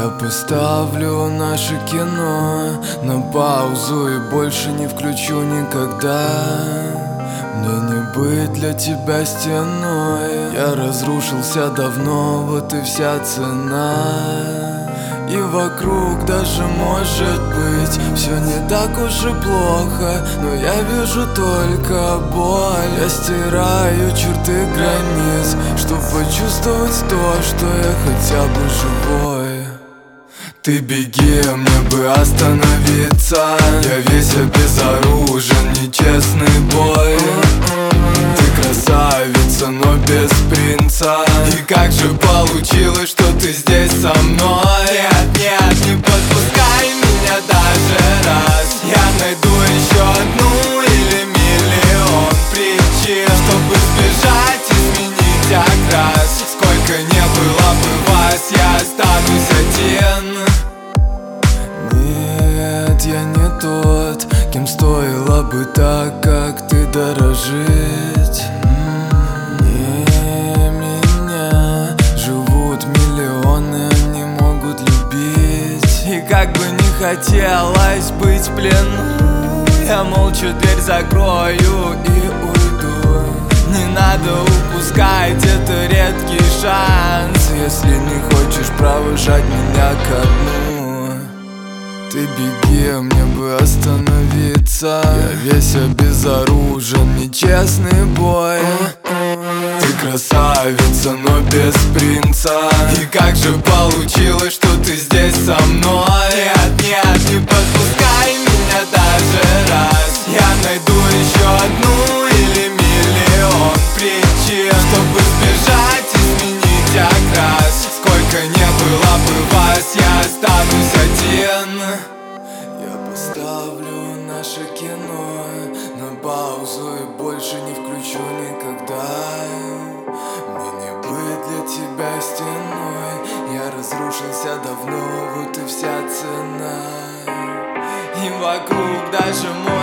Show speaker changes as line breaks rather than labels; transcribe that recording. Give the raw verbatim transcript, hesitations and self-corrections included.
Я поставлю наше кино на паузу и больше не включу никогда. Мне не быть для тебя стеной. Я разрушился давно, вот и вся цена. И вокруг даже может быть все не так уж и плохо, но я вижу только боль. Я стираю черты границ, чтоб почувствовать то, что я хотя бы живой. Ты беги, мне бы остановиться. Я весь обезоружен, нечестный бой. Ты красавица, но без принца. И как же получилось, что ты здесь со мной? Нет, нет, не подпускай меня даже раз. Я найду еще одну или миллион причин, чтобы сбежать, изменить окрас. Сколько не было бы вас, я останусь один. Нет, я не тот, кем стоило бы так, как ты, дорожить. Не меня живут миллионы, они могут любить. И как бы не хотелось быть в плену, я молча дверь закрою и уйду. Не надо упускать, это редкий шанс, если не хочешь провожать меня ко дну. Ты беги, мне бы остановиться. Я весь обезоружен, нечестный бой. Ты красавица, но без принца. И как же получилось, что ты здесь со мной? Нет, нет, не подпускай меня даже раз. Я найду еще одну или миллион причин, чтобы сбежать, изменить окрас. Сколько не было бы вас, я останусь один. Я поставлю наше кино на паузу и больше не включу никогда. Мне не быть для тебя стеной. Я разрушился давно, вот и вся цена. И вокруг даже мой